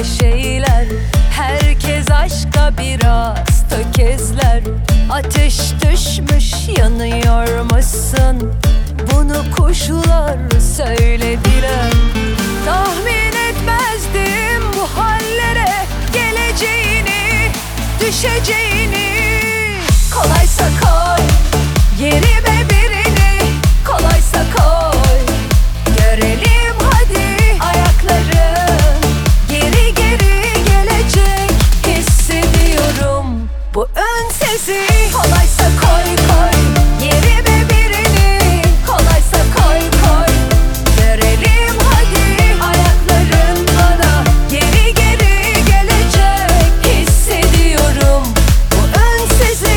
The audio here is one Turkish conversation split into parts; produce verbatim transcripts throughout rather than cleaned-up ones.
böyle şeyler. Herkes aşka biraz tökezler. Ateş düşmüş yanıyormuşsun, bunu kuşlar söylediler. Tahmin etmezdim bu hallere geleceğini, düşeceğini. Kolaysa koy yerime birini, kolaysa koy, görelim hadi ayakların geri geri gelecek. Hissediyorum bu ön sesi. Kolaysa koy koy yerime birini, kolaysa koy koy, görelim hadi ayakların bana geri geri gelecek. Hissediyorum bu ön sesi.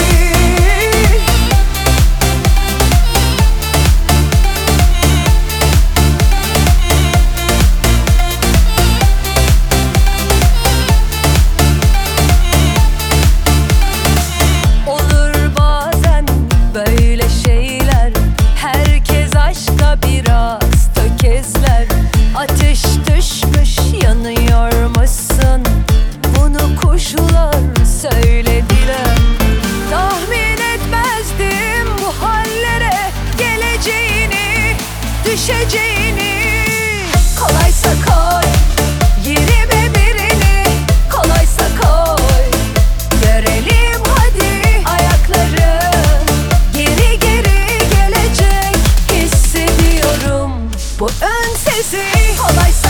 Böyle şeyler, herkes aşka biraz tökezler. Ateş düşmüş yanıyormuşsun, bunu kuşlar söylediler. Tahmin etmezdim bu hallere geleceğini, düşeceğini. Kolaysa koy yerime birini, kolaysa koy, görelim hadi ayakları geri geri gelecek. Hissediyorum bu ön sesi. Kolaysa